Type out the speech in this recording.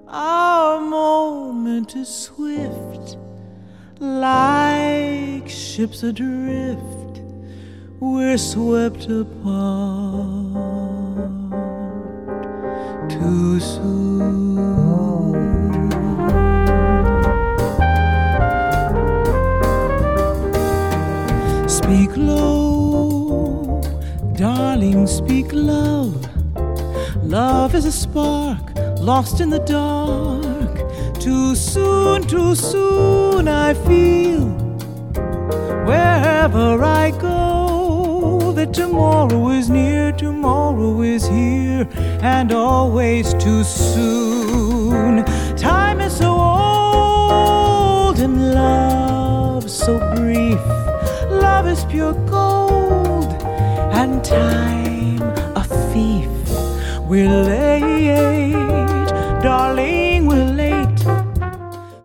Our moment is swift, like ships adrift, we're swept apart too soon. Speak low, darling, speak love. Love is a spark lost in the dark. Too soon I feel wherever I go that tomorrow is near, tomorrow is here, and always too soon. Time is so old and love so brief. Love is pure gold and time a thief. We're laying